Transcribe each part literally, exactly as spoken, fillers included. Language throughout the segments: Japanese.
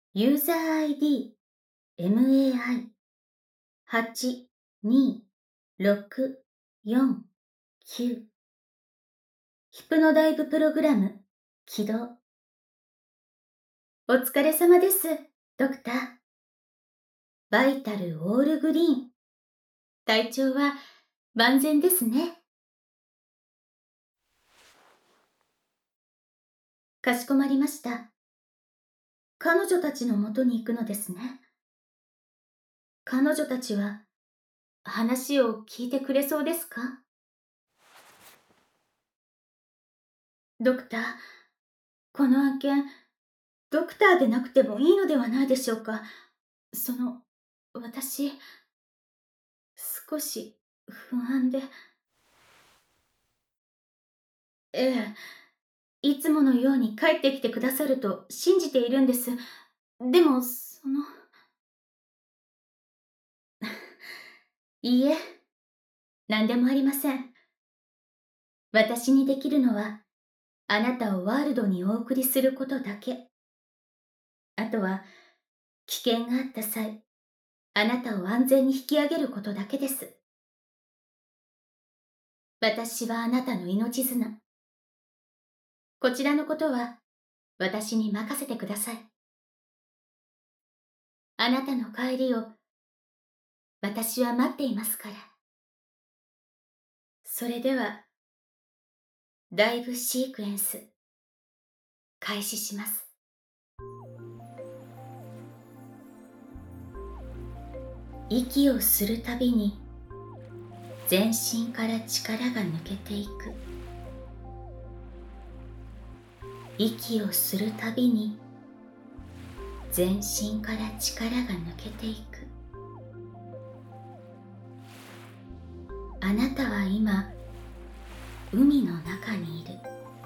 ユーザー アイディー エムエーアイ はちにろくよんきゅうヒプノダイブプログラム起動。お疲れ様です、ドクター。バイタルオールグリーン。体調は万全ですね。かしこまりました。彼女たちのもとに行くのですね。彼女たちは話を聞いてくれそうですか？ドクター、この案件、ドクターでなくてもいいのではないでしょうか。その、私、少し不安で。ええ、いつものように帰ってきてくださると信じているんです。でも、そのいいえ、何でもありません。私にできるのは、あなたをワールドにお送りすることだけ。あとは、危険があった際、あなたを安全に引き上げることだけです。私はあなたの命綱。こちらのことは、私に任せてください。あなたの帰りを、私は待っていますから。それでは、ダイブシークエンス、開始します。息をするたびに、全身から力が抜けていく。息をするたびに、全身から力が抜けていく。あなたは今、海の中にいる。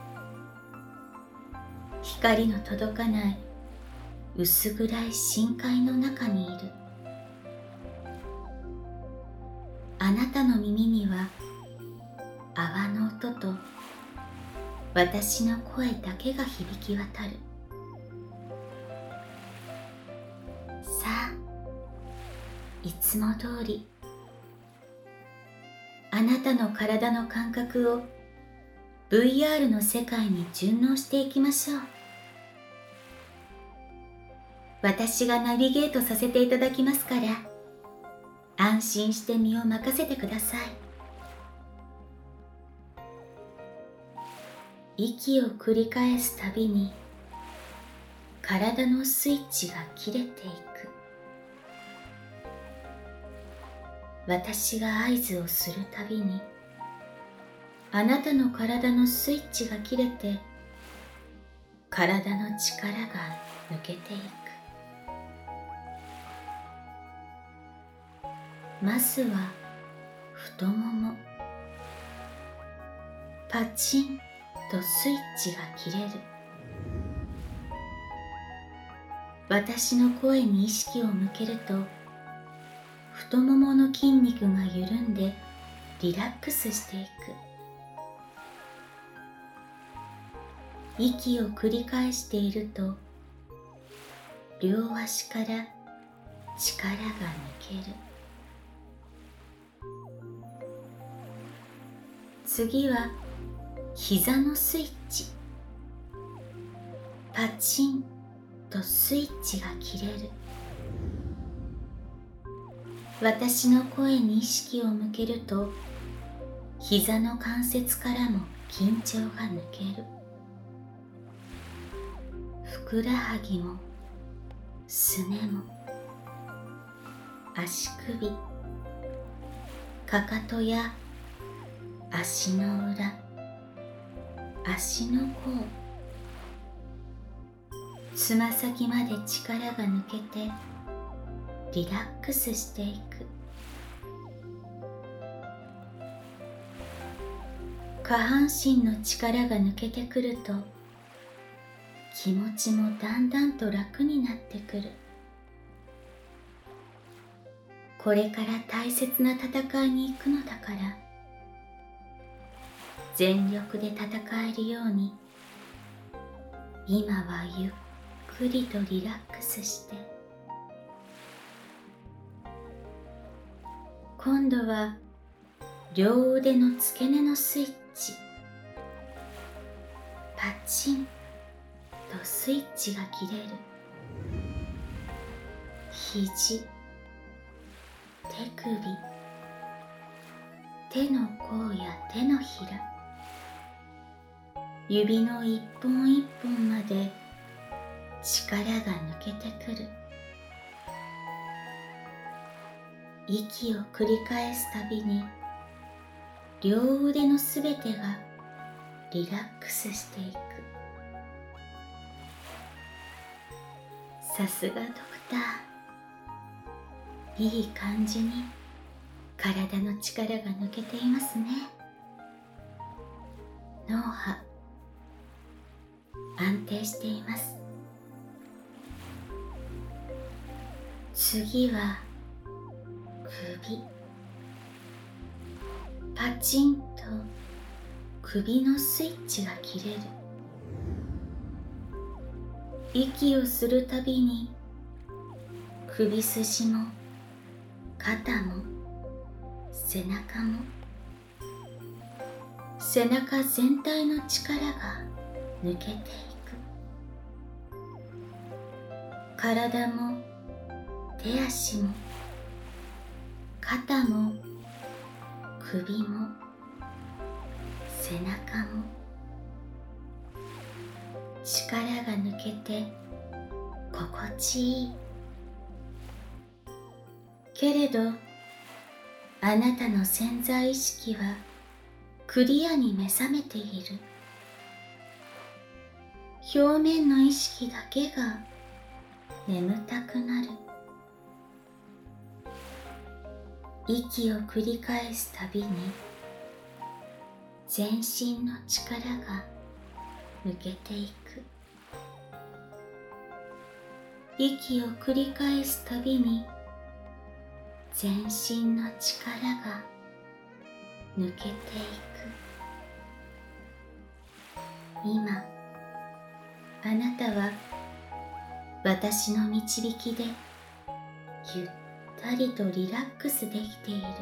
光の届かない薄暗い深海の中にいる。あなたの耳には泡の音と私の声だけが響き渡る。さあ、いつも通りあなたの体の感覚を ブイアール の世界に順応していきましょう。私がナビゲートさせていただきますから、安心して身を任せてください。息を繰り返すたびに、体のスイッチが切れていく。私が合図をするたびに、あなたの体のスイッチが切れて、体の力が抜けていく。まずは太もも。パチンとスイッチが切れる。私の声に意識を向けると、太ももの筋肉が緩んでリラックスしていく。息を繰り返していると、両足から力が抜ける。次は膝のスイッチ。パチンとスイッチが切れる。私の声に意識を向けると、膝の関節からも緊張が抜ける。ふくらはぎもすねも足首、かかとや足の裏、足の甲、つま先まで力が抜けてリラックスしていく。下半身の力が抜けてくると、気持ちもだんだんと楽になってくる。これから大切な戦いに行くのだから、全力で戦えるように、今はゆっくくりとリラックスして、今度は両腕の付け根のスイッチ、パチンとスイッチが切れる。肘、手首、手の甲や手のひら、指の一本一本まで力が抜けてくる。息を繰り返すたびに両腕のすべてがリラックスしていく。さすがドクター、いい感じに体の力が抜けていますね。脳波安定しています。次は首、パチンと首のスイッチが切れる。息をするたびに首筋も肩も背中も背中全体の力が抜けていく。体も手足も肩も首も背中も力が抜けて心地いい。けれどあなたの潜在意識はクリアに目覚めている。表面の意識だけが眠たくなる。息を繰り返すたびに全身の力が抜けていく。息を繰り返すたびに全身の力が抜けていく。今あなたは私の導きでゆったりとリラックスできている。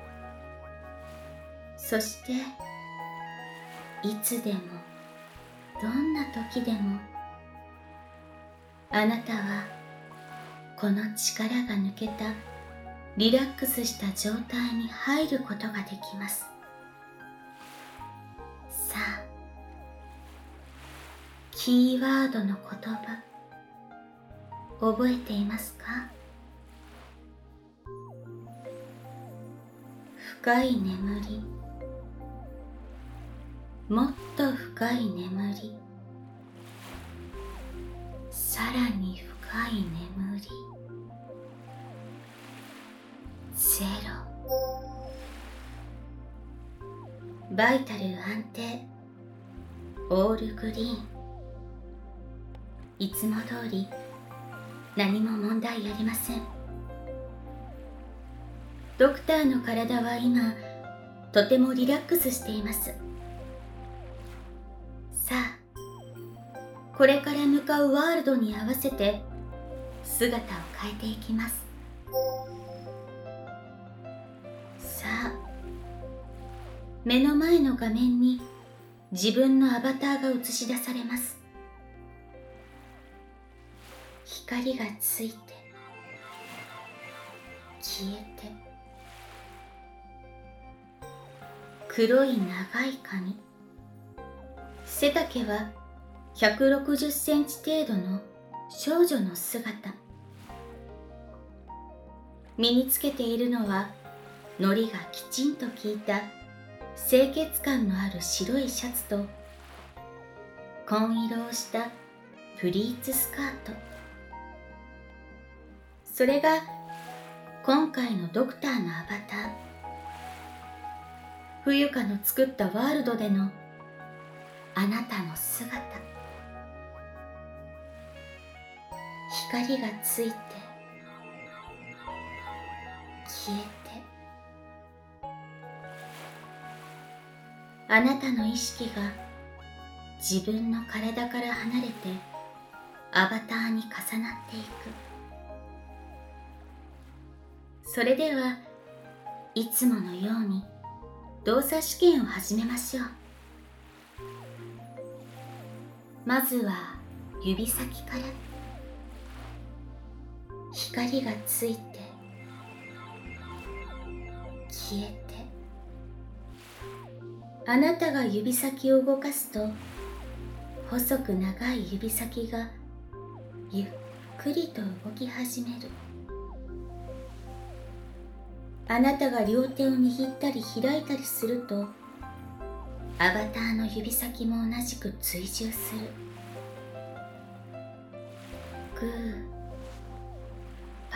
そしていつでもどんな時でもあなたはこの力が抜けたリラックスした状態に入ることができます。さあ、キーワードの言葉覚えていますか？深い眠り、もっと深い眠り、さらに深い眠り、ゼロ。バイタル安定、オールグリーン。いつも通り何も問題ありません。ドクターの体は今とてもリラックスしています。さあ、これから向かうワールドに合わせて姿を変えていきます。さあ、目の前の画面に自分のアバターが映し出されます。光がついて消えて、黒い長い髪、背丈はひゃくろくじゅっセンチ程度の少女の姿。身につけているのは糊がきちんと効いた清潔感のある白いシャツと紺色をしたプリーツスカート。それが今回のドクターのアバター。冬香の作ったワールドでのあなたの姿。光がついて消えて、あなたの意識が自分の体から離れてアバターに重なっていく。それではいつものように動作試験を始めましょう。まずは指先から。光がついて消えて、あなたが指先を動かすと細く長い指先がゆっくりと動き始める。あなたが両手を握ったり開いたりするとアバターの指先も同じく追従する。グーパ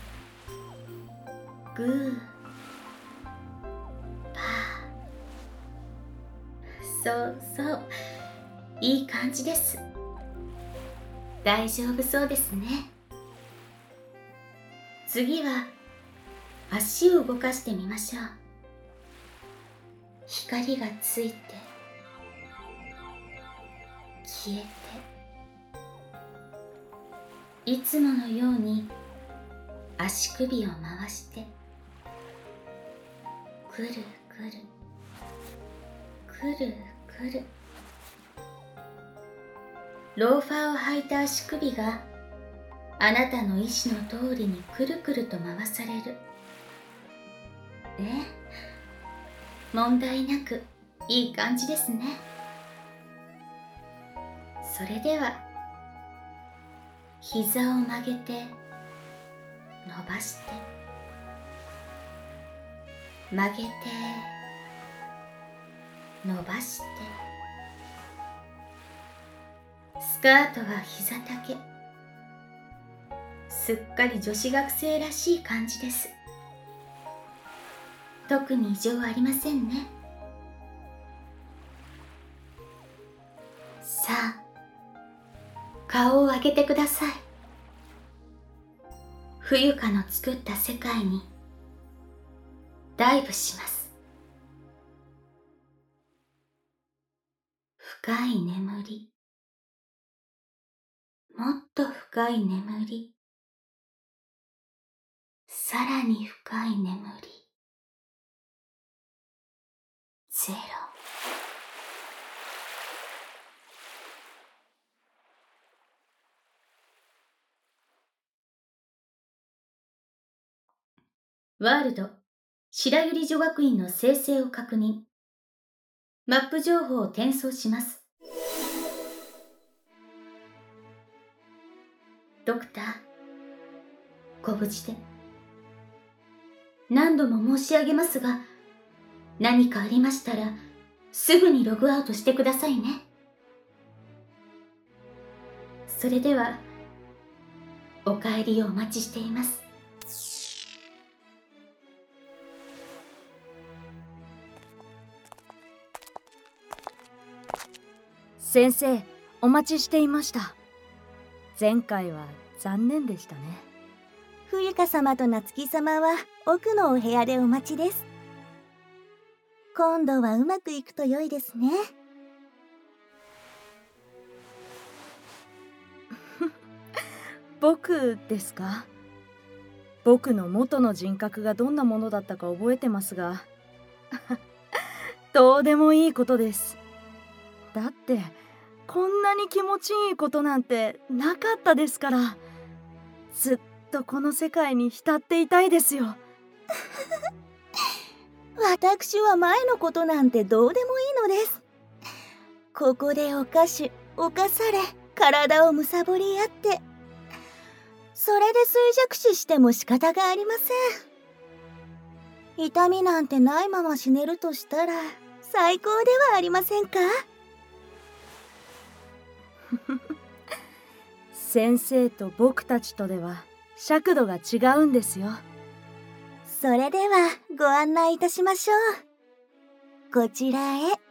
ーグーパー。そうそう、いい感じです。大丈夫そうですね。次は足を動かしてみましょう。光がついて消えて、いつものように足首を回してくるくるくるくる。ローファーを履いた足首があなたの意志の通りにくるくると回される。ね、問題なくいい感じですね。それでは膝を曲げて伸ばして曲げて伸ばして、スカートは膝丈。すっかり女子学生らしい感じです。特に異常ありませんね。さあ、顔を上げてください。冬香の作った世界にダイブします。深い眠り、もっと深い眠り、さらに深い眠り。ゼロ。ワールド白百合女学院の生成を確認。マップ情報を転送します。ドクター、ご無事で。何度も申し上げますが、何かありましたらすぐにログアウトしてくださいね。それではお帰りをお待ちしています。 先生、お待ちしていました。前回は残念でしたね。 冬香様と夏希様は奥のお部屋でお待ちです。今度はうまくいくと良いですね。 僕ですか？僕の元の人格がどんなものだったか覚えてますがどうでもいいことです。だってこんなに気持ちいいことなんてなかったですから。ずっとこの世界に浸っていたいですよ私は前のことなんてどうでもいいのです。ここで犯し犯され体をむさぼり合って、それで衰弱死しても仕方がありません。痛みなんてないまま死ねるとしたら最高ではありませんか？ 先生と僕たちとでは尺度が違うんですよ。 それではご案内いたしましょう。こちらへ。